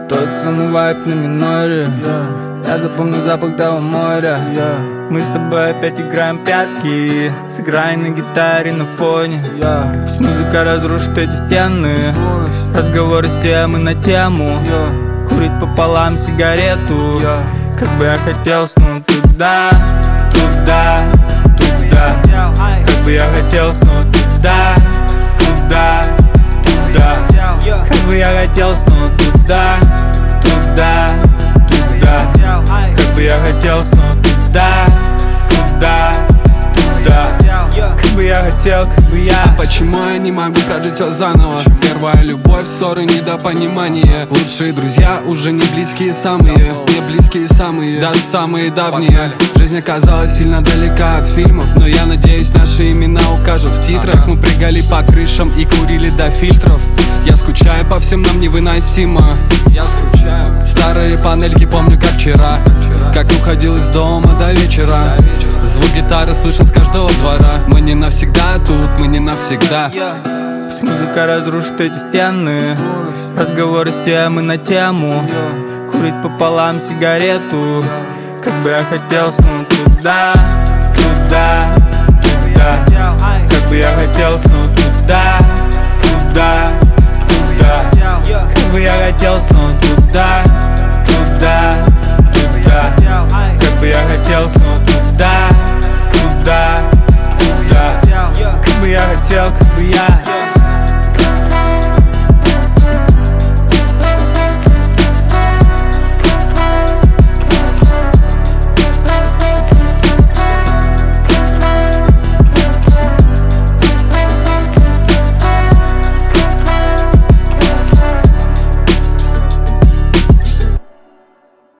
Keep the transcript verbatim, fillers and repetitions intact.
Тот самый вайп на миноре, yeah. Я запомню запах того моря, yeah. Мы с тобой опять играем пятки. Сыграй на гитаре на фоне, yeah. Пусть музыка разрушит эти стены, разговоры с темы на тему, yeah. Курить пополам сигарету, yeah. Как бы я хотел снова туда, туда, туда. Как бы я хотел снова туда, туда, туда. Как бы я хотел снова туда, туда, туда. Как бы я хотел снова туда, туда, туда. Как бы я хотел, как бы я. А почему я не могу прожить все заново? Первая любовь, ссоры, недопонимание. Лучшие друзья уже не близкие самые, не близкие самые, даже самые давние. Жизнь оказалась сильно далека от фильмов, но я надеюсь, наши имена укажут в титрах. Мы прыгали по крышам и курили до фильтров. Я скучаю по всем нам невыносимо. Я скучаю. Старые панельки помню как вчера, как уходил из дома до вечера. Звук гитары слышен с каждого двора. Мы не навсегда тут, мы не навсегда. Пусть музыка разрушит эти стены, разговоры с темы на тему, курить пополам сигарету. Как бы я хотел снова туда, туда, туда. Как бы я хотел снова туда, туда, туда. Как бы я хотел снова туда, туда, туда. Как бы я хотел снова туда, туда, туда. Как бы я хотел, как бы я.